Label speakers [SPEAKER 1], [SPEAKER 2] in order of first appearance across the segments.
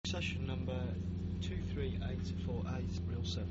[SPEAKER 1] Session number 23848, reel 7.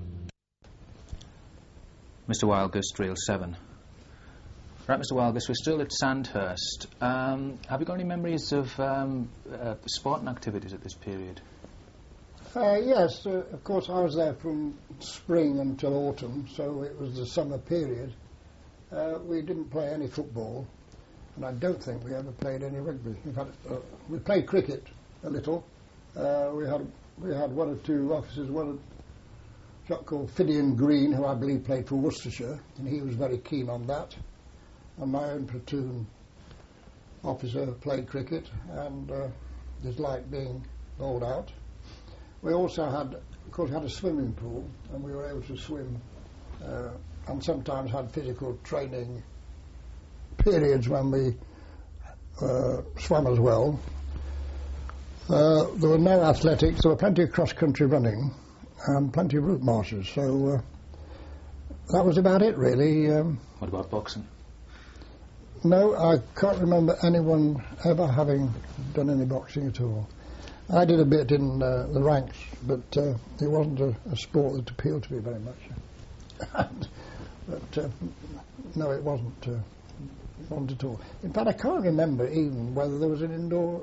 [SPEAKER 2] Mr. Wildgust, reel 7. Right, Mr. Wildgust, we're still at Sandhurst. Have you got any memories of sporting activities at this period?
[SPEAKER 3] Yes, of course I was there from spring until autumn, so it was the summer period. We didn't play any football, and I don't think we ever played any rugby. In fact, we played cricket a little. We had one or two officers, one a chap called Fidian Green, who I believe played for Worcestershire, and he was very keen on that. And my own platoon officer played cricket and disliked being bowled out. We also had, of course, had a swimming pool, and we were able to swim, and sometimes had physical training periods when we swam as well. There were no athletics. There were plenty of cross-country running and plenty of route marches. So that was about it, really.
[SPEAKER 2] What about boxing?
[SPEAKER 3] No, I can't remember anyone ever having done any boxing at all. I did a bit in the ranks, but it wasn't a sport that appealed to me very much. But no, it wasn't at all. In fact, I can't remember even whether there was an indoor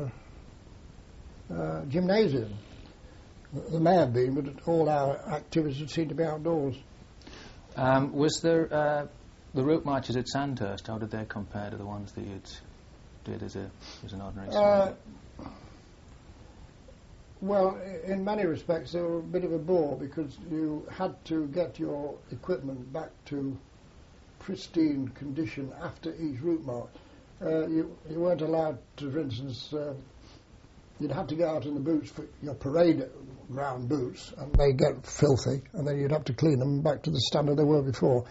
[SPEAKER 3] gymnasium. There may have been, but all our activities seemed to be outdoors.
[SPEAKER 2] Was there the route marches at Sandhurst? How did they compare to the ones that you did as an ordinary swimmer?
[SPEAKER 3] Well, in many respects, they were a bit of a bore because you had to get your equipment back to pristine condition after each route march. You weren't allowed to, for instance, you'd have to go out in the boots for your parade ground boots, and they get filthy, and then you'd have to clean them back to the standard they were before.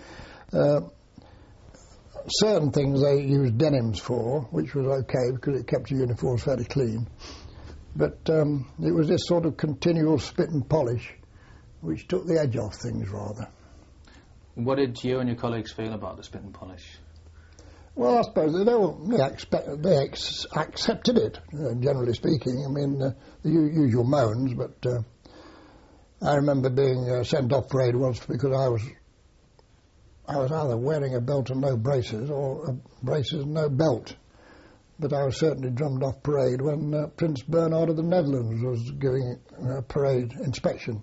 [SPEAKER 3] Certain things they used denims for, which was okay because it kept your uniforms fairly clean. But it was this sort of continual spit and polish which took the edge off things rather.
[SPEAKER 2] What did you and your colleagues feel about the spit and polish?
[SPEAKER 3] Well, I suppose they accepted it, generally speaking. I mean, the usual moans, but I remember being sent off parade once because I was either wearing a belt and no braces or braces and no belt. But I was certainly drummed off parade when Prince Bernhard of the Netherlands was giving a parade inspection.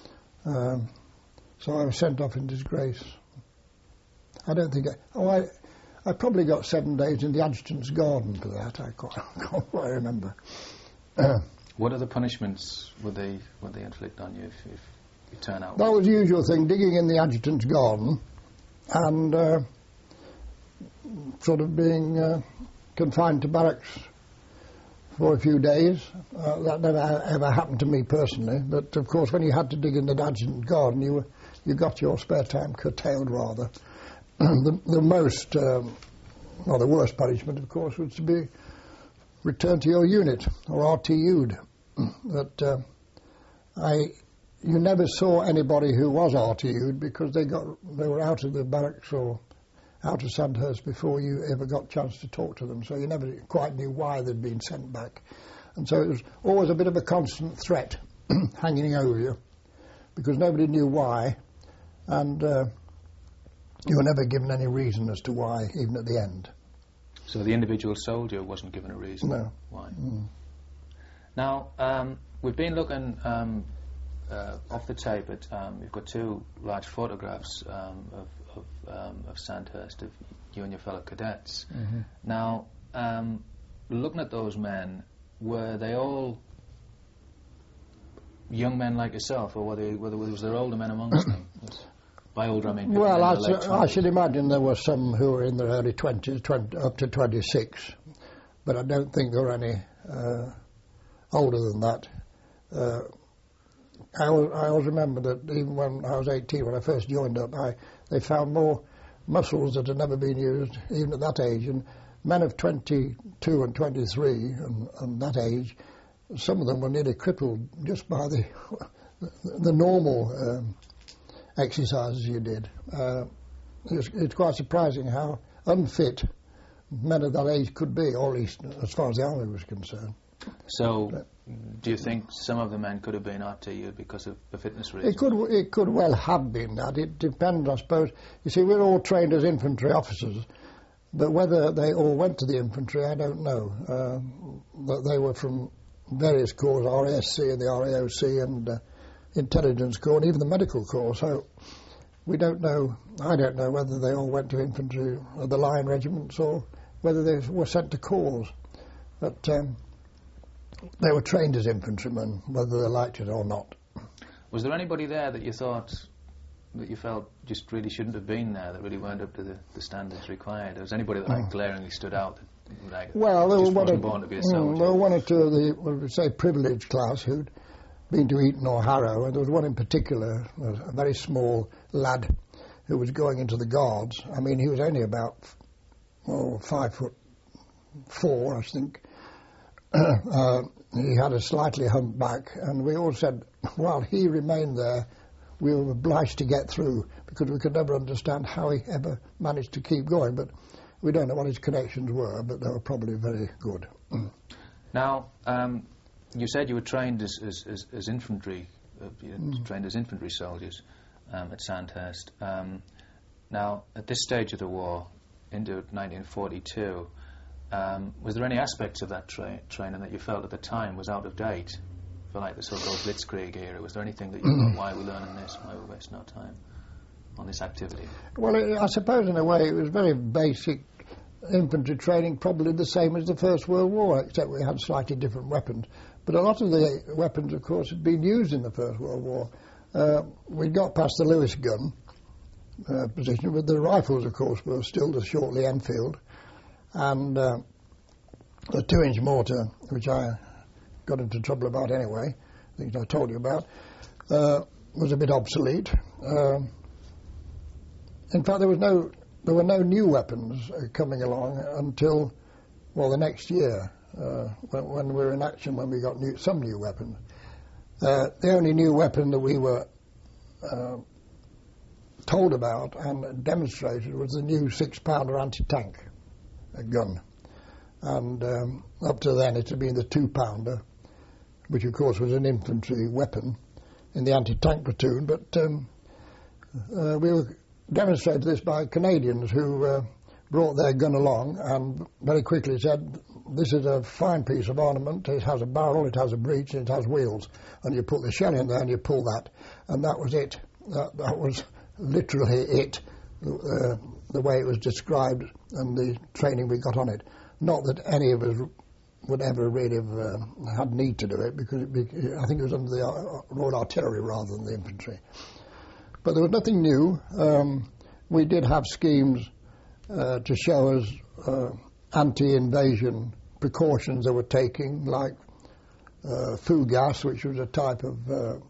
[SPEAKER 3] So I was sent off in disgrace. I don't think I probably got 7 days in the adjutant's garden for that. I can't quite remember.
[SPEAKER 2] What other punishments would they inflict on you if you turn out?
[SPEAKER 3] That was the usual thing, digging in the adjutant's garden and sort of being confined to barracks for a few days. That never ever happened to me personally, but of course when you had to dig in the adjutant's garden you got your spare time curtailed rather. The most, or the worst punishment, of course, was to be returned to your unit, or RTU'd. But you never saw anybody who was RTU'd because they were out of the barracks or out of Sandhurst before you ever got a chance to talk to them, so you never quite knew why they'd been sent back. And so it was always a bit of a constant threat hanging over you, because nobody knew why, and you were never given any reason as to why, even at the end.
[SPEAKER 2] So the individual soldier wasn't given a reason?
[SPEAKER 3] No.
[SPEAKER 2] Why? Mm. Now, we've been looking off the tape at, you've got two large photographs of Sandhurst, of you and your fellow cadets.
[SPEAKER 3] Mm-hmm.
[SPEAKER 2] Now, looking at those men, were they all young men like yourself, or was there older men amongst them? By older, I mean...
[SPEAKER 3] Well, I should imagine there were some who were in their early 20s, up to 26, but I don't think there were any older than that. I always remember that even when I was 18, when I first joined up, they found more muscles that had never been used, even at that age. And men of 22 and 23 and that age, some of them were nearly crippled just by the normal exercises you did. It's quite surprising how unfit men of that age could be, or at least as far as the army was concerned.
[SPEAKER 2] So do you think some of the men could have been after you because of the fitness reasons?
[SPEAKER 3] It could well have been that. It depends, I suppose. You see, we're all trained as infantry officers, but whether they all went to the infantry, I don't know. That they were from various corps, RASC and the RAOC and Intelligence Corps and even the Medical Corps. So we don't know. I don't know whether they all went to infantry or the line regiments or whether they were sent to corps. But they were trained as infantrymen, whether they liked it or not.
[SPEAKER 2] Was there anybody there that you thought, that you felt just really shouldn't have been there, that really weren't up to the standards required? Was anybody that like glaringly stood out, that like,
[SPEAKER 3] well, there
[SPEAKER 2] just
[SPEAKER 3] were
[SPEAKER 2] wasn't born to be a soldier?
[SPEAKER 3] There were one or two of the, what would we say, privileged class who'd been to Eton or Harrow, and there was one in particular, a very small lad who was going into the Guards. I mean, he was only about 5'4", I think. He had a slightly humped back, and we all said, while he remained there, we were obliged to get through, because we could never understand how he ever managed to keep going. But we don't know what his connections were, but they were probably very good.
[SPEAKER 2] Now, you said you were trained as infantry, trained as infantry soldiers at Sandhurst. Now, at this stage of the war, into 1942, was there any aspects of that training that you felt at the time was out of date, for like the so-called Blitzkrieg era? Was there anything that you thought, why are we learning this, why are we wasting our time on this activity?
[SPEAKER 3] Well, I suppose in a way it was very basic infantry training, probably the same as the First World War, except we had slightly different weapons. But a lot of the weapons, of course, had been used in the First World War. We got past the Lewis gun position, but the rifles, of course, were still the Shortley Enfield. And the 2-inch mortar, which I got into trouble about anyway, things I told you about, was a bit obsolete. In fact, there were no new weapons coming along until, well, the next year, when we were in action, when we got some new weapons. The only new weapon that we were told about and demonstrated was the new 6-pounder anti-tank gun. And up to then it had been the 2-pounder, which of course was an infantry weapon in the anti-tank platoon. But we were demonstrated this by Canadians who brought their gun along and very quickly said, this is a fine piece of armament, it has a barrel, it has a breech, and it has wheels, and you put the shell in there and you pull that. And that was it. That was literally it, the way it was described and the training we got on it. Not that any of us would ever really have had need to do it, because I think it was under the Royal Artillery rather than the infantry. But there was nothing new. We did have schemes to show us anti-invasion precautions they were taking, like foo gas, which was a type of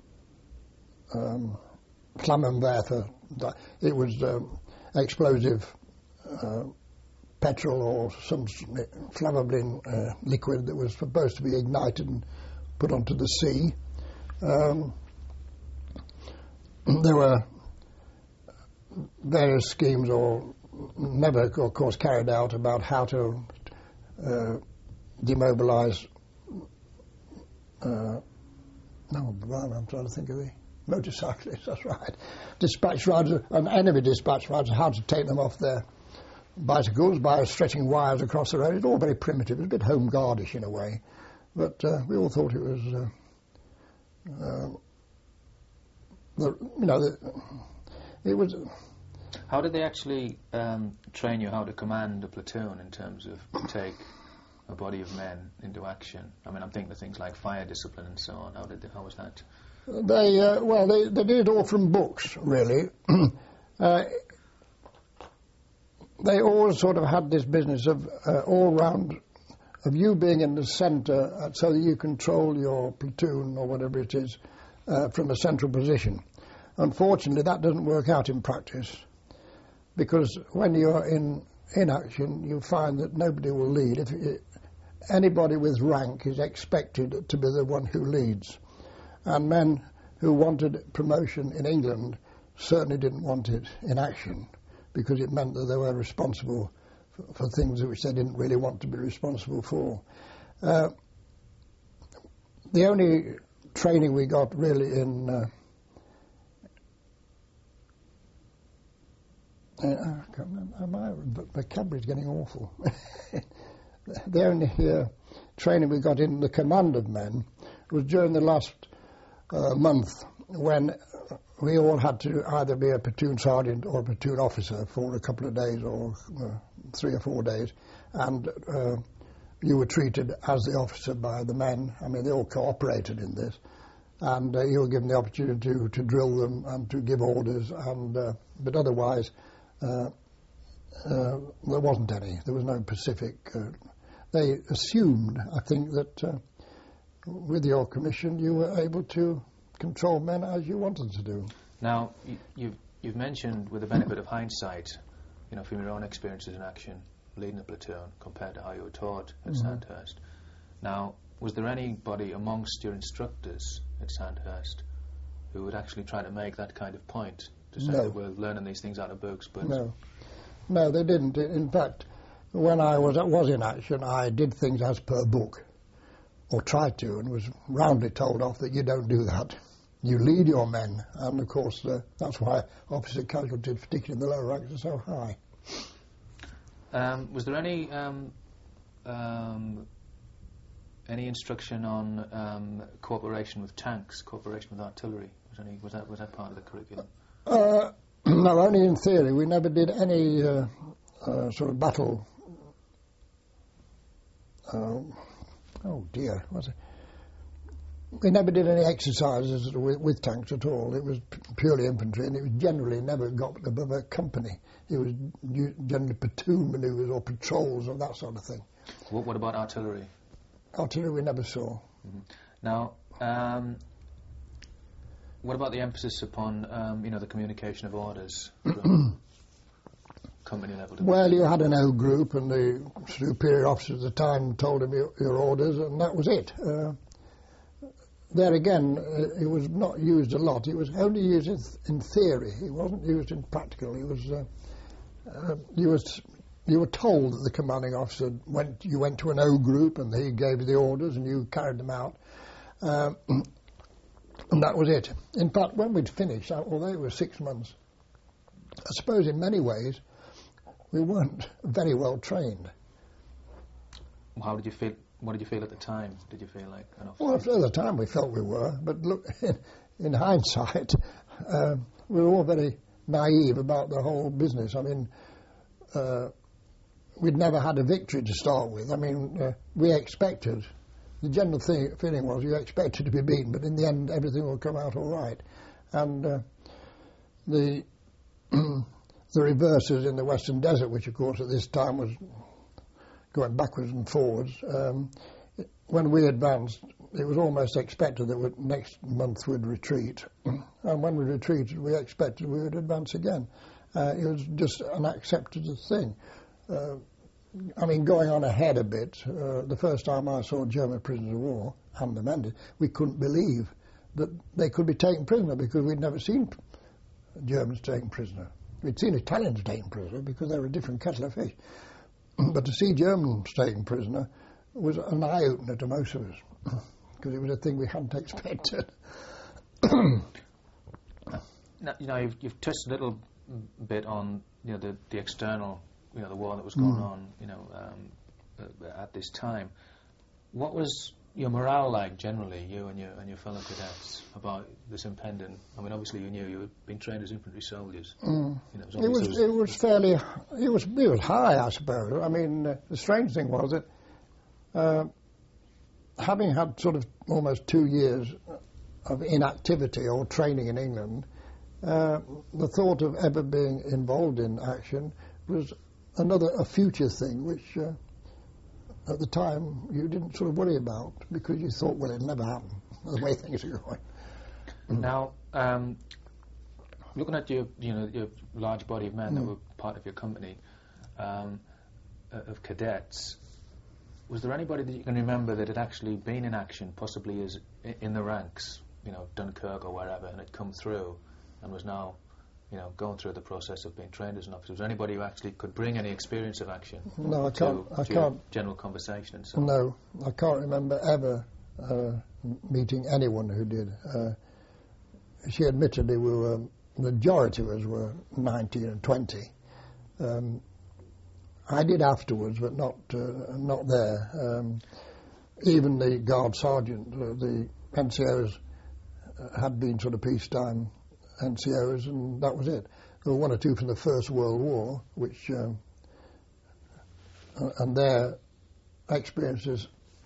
[SPEAKER 3] Flammenwerfer. It was explosive petrol or some flammable liquid that was supposed to be ignited and put onto the sea. There were various schemes, or never, of course, carried out, about how to demobilise. I'm trying to think of the motorcyclists. That's right. Dispatch riders and enemy dispatch riders. How to take them off their bicycles by stretching wires across the road. It's all very primitive. It's a bit home guardish in a way, but we all thought it was. It was.
[SPEAKER 2] How did they actually train you how to command a platoon in terms of take a body of men into action? I mean, I'm thinking of things like fire discipline and so on. How was that?
[SPEAKER 3] They did it all from books, really. They always sort of had this business of all round, of you being in the centre so that you control your platoon or whatever it is from a central position. Unfortunately, that doesn't work out in practice, because when you're in action, you find that nobody will lead. Anybody with rank is expected to be the one who leads. And men who wanted promotion in England certainly didn't want it in action, because it meant that they were responsible for things which they didn't really want to be responsible for. the only training we got really in I can't remember, my vocabulary's getting awful. The only training we got in the command of men was during the last month, when we all had to either be a platoon sergeant or a platoon officer for a couple of days or 3 or 4 days, and you were treated as the officer by the men. I mean, they all cooperated in this, and you were given the opportunity to drill them and to give orders, and but otherwise there wasn't any. There was no Pacific. They assumed, I think, that with your commission you were able to control men as you wanted to do.
[SPEAKER 2] Now, you've mentioned, with the benefit of hindsight, from your own experiences in action, leading a platoon compared to how you were taught at Sandhurst. Now, was there anybody amongst your instructors at Sandhurst who would actually try to make that kind of point, to say that we're learning these things out of books? But
[SPEAKER 3] no, they didn't. In fact, when I was in action, I did things as per book, or tried to, and was roundly told off that you don't do that. You lead your men, and of course that's why officer casualties, particularly in the lower ranks, are so high.
[SPEAKER 2] Was there any instruction on cooperation with tanks, cooperation with artillery? Was that part of the curriculum?
[SPEAKER 3] No, only in theory. We never did any sort of battle. Oh dear, was it? We never did any exercises with tanks at all. It was purely infantry, and it was generally never got above a company. It was generally platoon manoeuvres or patrols or that sort of thing.
[SPEAKER 2] What about artillery?
[SPEAKER 3] Artillery we never saw.
[SPEAKER 2] Mm-hmm. Now, what about the emphasis upon, the communication of orders from company level?
[SPEAKER 3] Well, you had an O group, and the superior officer at the time told him your orders, and that was it. There again, it was not used a lot. It was only used in theory. It wasn't used in practical. It was you were told that the commanding officer you went to an O group, and he gave you the orders, and you carried them out, and that was it. In fact, when we'd finished, although it was 6 months, I suppose in many ways we weren't very well trained.
[SPEAKER 2] How did you feel? What did you feel at the time? Did you feel like enough?
[SPEAKER 3] Well, at the time we felt we were, but look, in hindsight, we were all very naive about the whole business. I mean, we'd never had a victory to start with. I mean, we expected, the general feeling was you expected to be beaten, but in the end everything will come out all right. And the reverses in the Western Desert, which of course at this time was going backwards and forwards, when we advanced, it was almost expected that next month we'd retreat. And when we retreated, we expected we would advance again. It was just an accepted thing. I mean, going on ahead a bit, the first time I saw German prisoners of war, hand amended, we couldn't believe that they could be taken prisoner, because we'd never seen Germans taken prisoner. We'd seen Italians taken prisoner because they were a different kettle of fish. But to see Germans taken prisoner was an eye-opener to most of us, because it was a thing we hadn't expected.
[SPEAKER 2] Now, you've touched a little bit on the external, the war that was going on, at this time. What was your morale like generally, you and your fellow cadets, about this impending? I mean, obviously you had been trained as infantry soldiers.
[SPEAKER 3] It was high, I suppose. I mean, the strange thing was that having had sort of almost 2 years of inactivity or training in England, the thought of ever being involved in action was a future thing, which at the time you didn't sort of worry about, because you thought, well, it'll never happen, the way things are going.
[SPEAKER 2] Now, looking at your large body of men that were part of your company of cadets, was there anybody that you can remember that had actually been in action, possibly as in the ranks, Dunkirk or wherever, and had come through and was now, going through the process of being trained as an officer? Was there anybody who actually could bring any experience of action?
[SPEAKER 3] No, I can't.
[SPEAKER 2] General conversation and so on?
[SPEAKER 3] No, I can't remember ever meeting anyone who did. She admitted the majority of us were 19 and 20. I did afterwards, but not there. Even the guard sergeant, the NCOs had been sort of peacetime NCOs, and that was it. There were one or two from the First World War, which and their experiences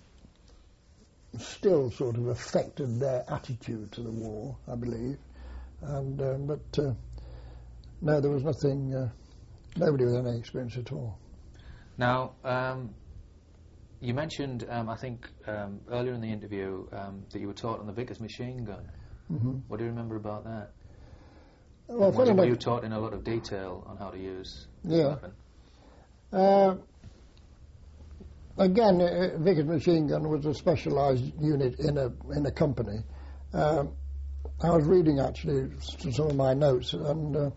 [SPEAKER 3] still sort of affected their attitude to the war, I believe. And but no, there was nothing. Nobody with any experience at all.
[SPEAKER 2] Now, you mentioned, I think, earlier in the interview that you were taught on the Vickers machine gun.
[SPEAKER 3] Mm-hmm.
[SPEAKER 2] What do you remember about that?
[SPEAKER 3] Well,
[SPEAKER 2] were you taught in a lot of detail on how to use the weapon?
[SPEAKER 3] Again, Vickers machine gun was a specialised unit in a company. I was reading actually some of my notes, and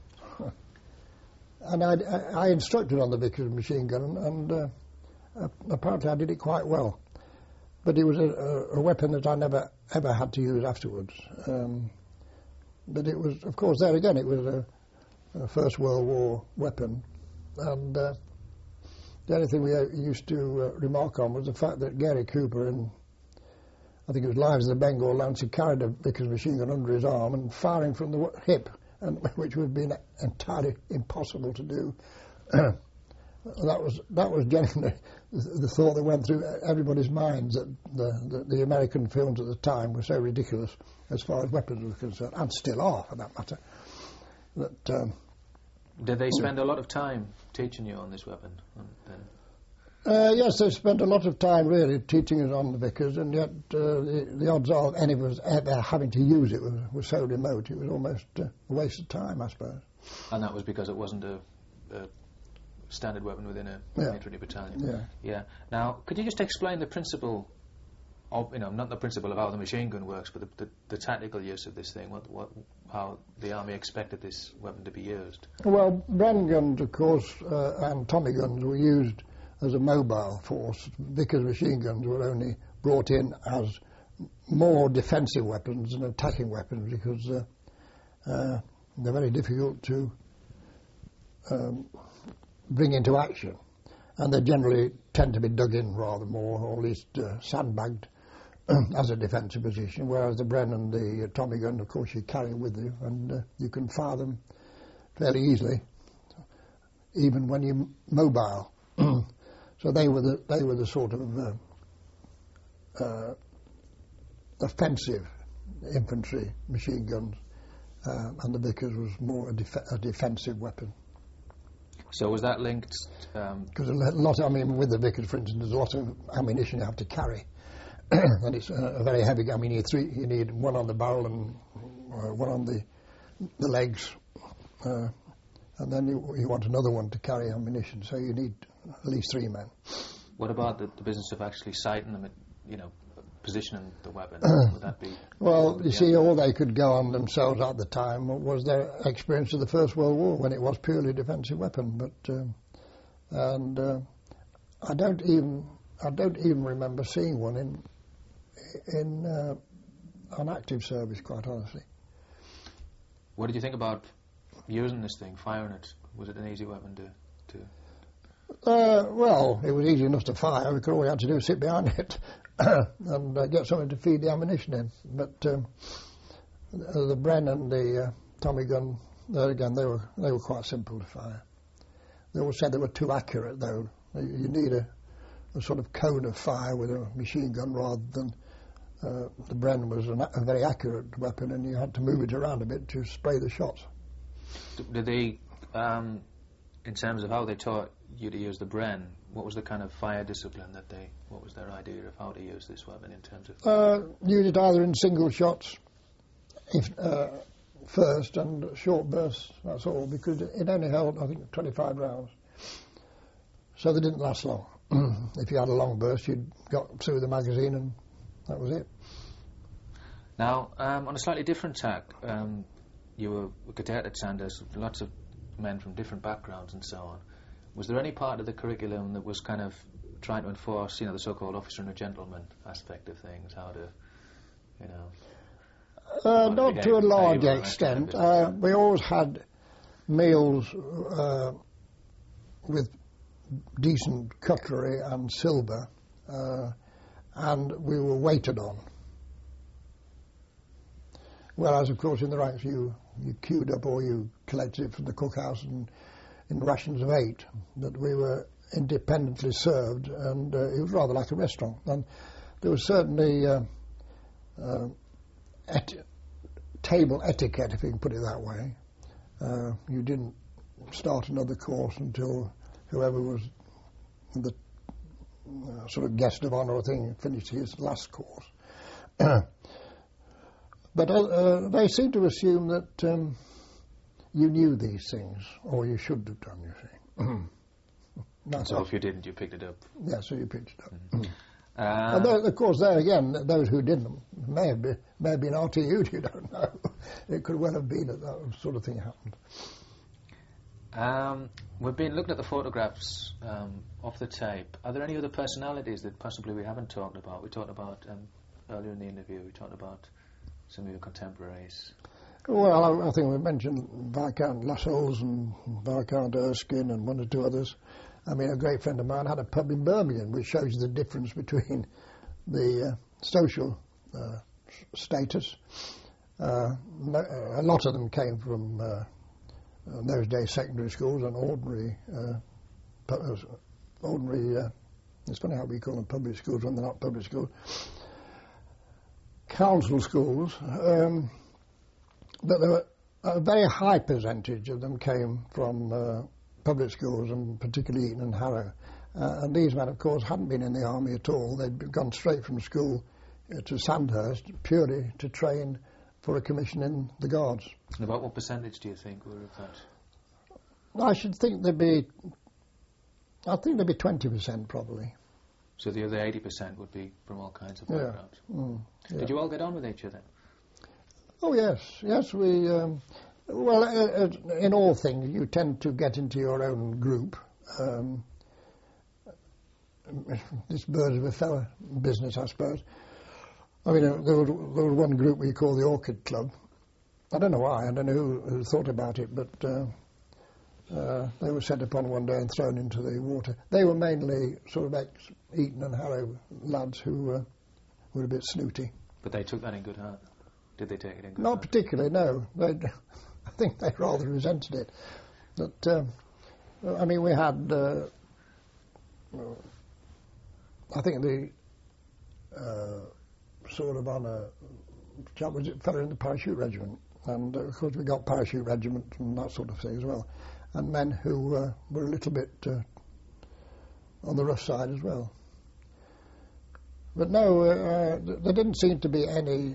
[SPEAKER 3] I instructed on the Vickers machine gun, and apparently I did it quite well. But it was a weapon that I never ever had to use afterwards. But it was, of course, there again, it was a First World War weapon, and the only thing we used to remark on was the fact that Gary Cooper, in I think it was Lives of the Bengal Lancers, carried a Vickers machine gun under his arm and firing from the hip, which would have been entirely impossible to do. That was genuinely the thought that went through everybody's minds, that the American films at the time were so ridiculous as far as weapons were concerned, and still are for that matter. That
[SPEAKER 2] did they spend a lot of time teaching you on this weapon?
[SPEAKER 3] Yes, they spent a lot of time really teaching us on the Vickers, and yet the odds of any of us ever having to use it was so remote. It was almost a waste of time, I suppose.
[SPEAKER 2] And that was because it wasn't a standard weapon within a infantry battalion. Yeah. Now, could you just explain the principle of, not the principle of how the machine gun works, but the tactical use of this thing? How the army expected this weapon to be used? Well,
[SPEAKER 3] Bren guns, of course, and Tommy guns were used as a mobile force. Vickers machine guns were only brought in as more defensive weapons than attacking weapons, because they're very difficult to bring into action, and they generally tend to be dug in rather more, or at least sandbagged as a defensive position, whereas the Bren and the Tommy gun, of course, you carry with you, and you can fire them fairly easily, even when you're mobile. So they were the sort of offensive infantry machine guns, and the Vickers was more a defensive weapon.
[SPEAKER 2] So was that linked?
[SPEAKER 3] Because with the Vickers, for instance, there's a lot of ammunition you have to carry, and it's a very heavy. I mean, you need one on the barrel and one on the legs, and then you want another one to carry ammunition. So you need at least 3 men.
[SPEAKER 2] What about the business of actually sighting them, positioning the weapon? Would that be?
[SPEAKER 3] Well, you see, all they could go on themselves at the time was their experience of the First World War, when it was purely a defensive weapon. But I don't even remember seeing one on active service, quite honestly.
[SPEAKER 2] What did you think about using this thing, firing it? Was it an easy weapon to?
[SPEAKER 3] Well, it was easy enough to fire. All we had to do was sit behind it and get something to feed the ammunition in. But the Bren and the Tommy gun, again, they were quite simple to fire. They always said they were too accurate, though. You need a sort of cone of fire with a machine gun, rather than the Bren was a very accurate weapon, and you had to move it around a bit to spray the shots.
[SPEAKER 2] Did they, in terms of how they taught you to use the Bren, what was the kind of fire discipline what was their idea of how to use this weapon in terms of?
[SPEAKER 3] Use it either in single shots, first, and short bursts, that's all, because it only held, I think, 25 rounds. So they didn't last long. If you had a long burst, you'd got through the magazine, and that was it.
[SPEAKER 2] Now, on a slightly different tack, you were a cadet at Sandhurst, lots of men from different backgrounds and so on. Was there any part of the curriculum that was kind of trying to enforce, the so-called officer and a gentleman aspect of things, how to,
[SPEAKER 3] not to a large extent. We always had meals with decent cutlery and silver, and we were waited on. Whereas, of course, in the ranks you queued up or you collected it from the cookhouse and in rations of 8, that we were independently served, and it was rather like a restaurant. And there was certainly table etiquette, if you can put it that way. You didn't start another course until whoever was the sort of guest of honour thing finished his last course. But they seem to assume that you knew these things, or you should have done, you see.
[SPEAKER 2] So if you didn't, you picked it up?
[SPEAKER 3] Yeah, so you picked it up. And of course, there again, those who didn't may have been RTU'd, you don't know. It could well have been that sort of thing happened.
[SPEAKER 2] We've been looking at the photographs off the tape. Are there any other personalities that possibly we haven't talked about? We talked about, earlier in the interview, we talked about some of your contemporaries.
[SPEAKER 3] Well, I think we mentioned Viscount Lascelles and Viscount Erskine and one or two others. I mean, a great friend of mine had a pub in Birmingham, which shows you the difference between the social status. A lot of them came from in those days secondary schools and ordinary. It's funny how we call them public schools when they're not public schools. Council schools, but there were a very high percentage of them came from public schools, and particularly Eton and Harrow. And these men, of course, hadn't been in the army at all. They'd gone straight from school to Sandhurst purely to train for a commission in the Guards.
[SPEAKER 2] And about what percentage do you think were of that?
[SPEAKER 3] I should think there'd be 20% probably.
[SPEAKER 2] So the other 80% would be from all kinds of backgrounds. Yeah. Did you all get on with each other?
[SPEAKER 3] Oh yes, we. Well, in all things, you tend to get into your own group. This birds of a feather business, I suppose. I mean, there was one group we call the Orchid Club. I don't know why. I don't know who thought about it, but they were set upon one day and thrown into the water. They were mainly sort of ex-Eton and Harrow lads who were a bit snooty.
[SPEAKER 2] But they took that in good heart. Did they take it in good heart?
[SPEAKER 3] Not particularly, no. I think they rather resented it. But I mean, we had. I think the sort of on a chap was a fellow in the parachute regiment, and of course we got parachute regiment and that sort of thing as well, and men who were a little bit on the rough side as well. But no, there didn't seem to be any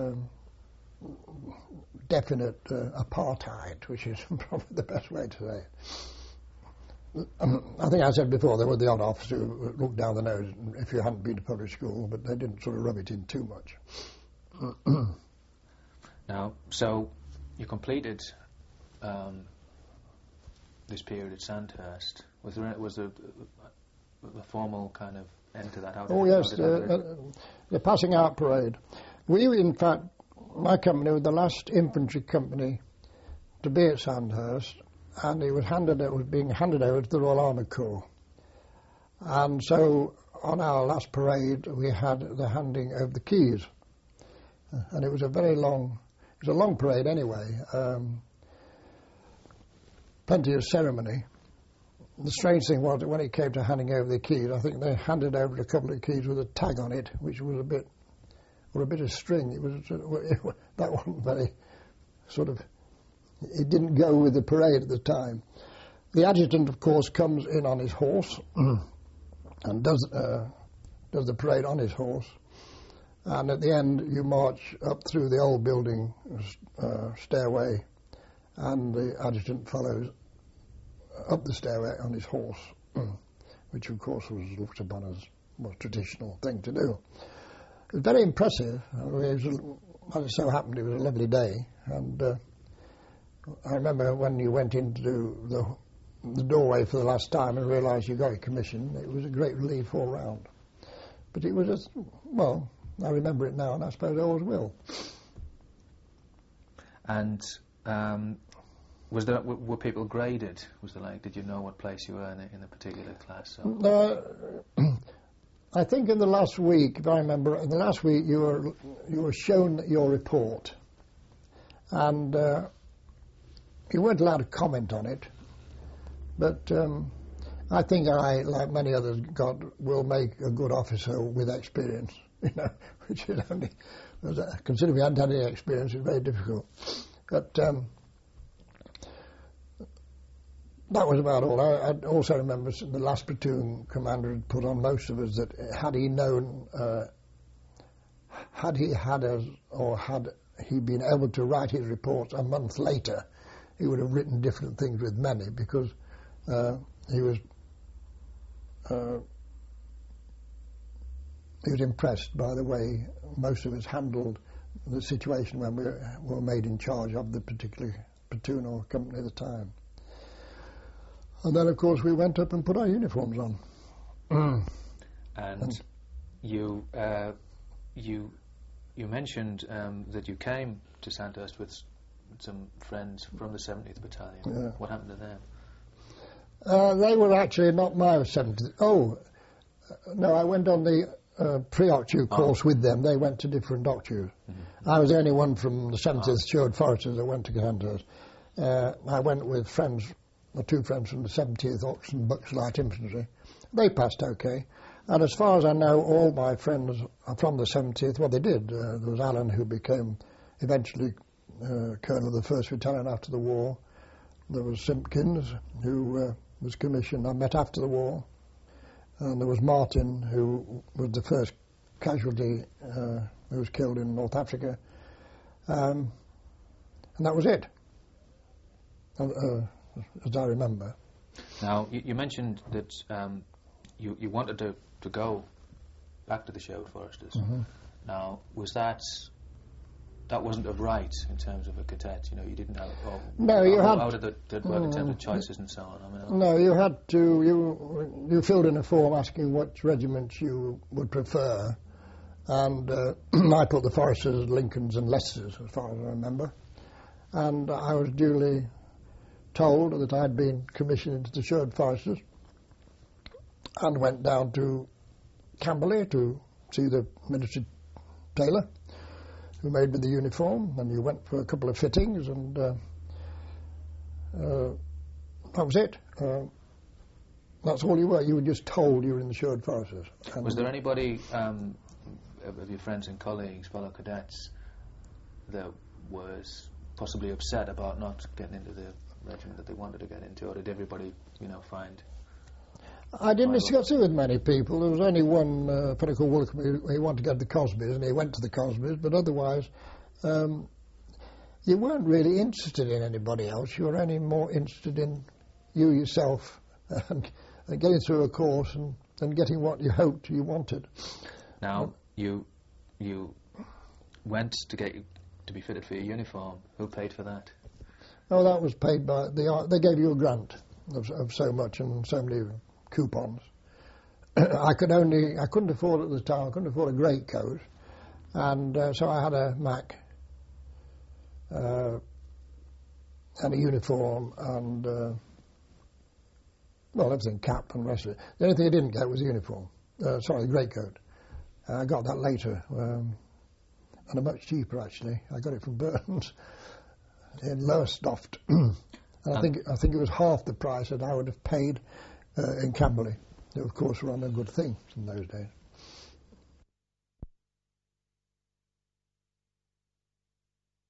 [SPEAKER 3] definite apartheid, which is probably the best way to say it. I think I said before, there were the odd officer who looked down the nose if you hadn't been to public school, but they didn't sort of rub it in too much.
[SPEAKER 2] Now, so you completed this period at Sandhurst. Was there a formal kind of end to that?
[SPEAKER 3] Oh yes, the passing out parade. We, in fact, my company was the last infantry company to be at Sandhurst, and it was being handed over to the Royal Armoured Corps. And so on our last parade we had the handing of the keys, and it was a long parade anyway, plenty of ceremony. The strange thing was that when it came to handing over the keys, I think they handed over a couple of keys with a tag on it, which was a bit of string. That wasn't very sort of. It didn't go with the parade at the time. The adjutant, of course, comes in on his horse and does the parade on his horse. And at the end, you march up through the old building stairway, and the adjutant follows up the stairway on his horse, which, of course, was looked upon as a more traditional thing to do. It was very impressive. As it so happened, it was a lovely day, and I remember when you went in to do the doorway for the last time and realised you got a commission, it was a great relief all round. But it was just, well, I remember it now, and I suppose I always will.
[SPEAKER 2] And were people graded? Was there did you know what place you were in a particular class?
[SPEAKER 3] I think in the last week, if I remember, in the last week you were shown your report, and you weren't allowed to comment on it. But I think I, like many others, will make a good officer with experience. Which is only, considering we hadn't had any experience, it's very difficult. But that was about all. I also remember the last platoon commander had put on most of us that had he known, had he had us, or had he been able to write his reports a month later, he would have written different things with many, because he was impressed by the way most of us handled the situation when we were made in charge of the particular platoon or company at the time. And then, of course, we went up and put our uniforms on.
[SPEAKER 2] And you mentioned that you came to Sandhurst with some friends from the 70th Battalion.
[SPEAKER 3] Yeah.
[SPEAKER 2] What happened to them?
[SPEAKER 3] They were actually not my 70th. Oh, no, I went on the pre-octu course with them. They went to different octus. Mm-hmm. I was the only one from the 70th Steward Foresters that went to Sandhurst. I went with friends, or two friends from the 70th Oxon Bucks Light Infantry. They passed okay. And as far as I know, all my friends from the 70th, well, they did. There was Alan, who became eventually Colonel of the 1st Battalion after the war. There was Simpkins, who was commissioned, I met after the war. And there was Martin, who was the first casualty who was killed in North Africa. And that was it, as I remember.
[SPEAKER 2] Now, you mentioned that you wanted to go back to the Sherwood Foresters. Mm-hmm. Now, was that wasn't of right in terms of a cadet? You didn't have...
[SPEAKER 3] no, you had...
[SPEAKER 2] How did that work in terms of choices and so on?
[SPEAKER 3] No, you had to... You filled in a form asking what regiments you would prefer. And I put the Foresters, Lincolns and Leicesters, as far as I remember. And I was duly told that I had been commissioned into the Sherwood Foresters and went down to Camberley to see the military tailor who made me the uniform, and you went for a couple of fittings, and that was it. That's all you were. You were just told you were in the Sherwood Foresters.
[SPEAKER 2] Was there anybody of your friends and colleagues, fellow cadets, that was possibly upset about not getting into the regiment that they wanted to get into, or did everybody, find...
[SPEAKER 3] I didn't discuss it with many people. There was only one fellow called Woolcombe. He wanted to go to the Cosbys, and he went to the Cosbys, but otherwise you weren't really interested in anybody else. You were only more interested in you yourself and getting through a course and getting what you hoped you wanted.
[SPEAKER 2] Now, you went to be fitted for your uniform. Who paid for that?
[SPEAKER 3] Oh, that was paid by... They gave you a grant of so much and so many coupons. I couldn't afford at the time, I couldn't afford a greatcoat, and so I had a Mac and a uniform and everything, cap and the rest of it. The only thing I didn't get was the uniform, the greatcoat. I got that later, and a much cheaper actually. I got it from Burns in Lowestoft, and I think it was half the price that I would have paid in Camberley. They, of course, were on a good thing in those days.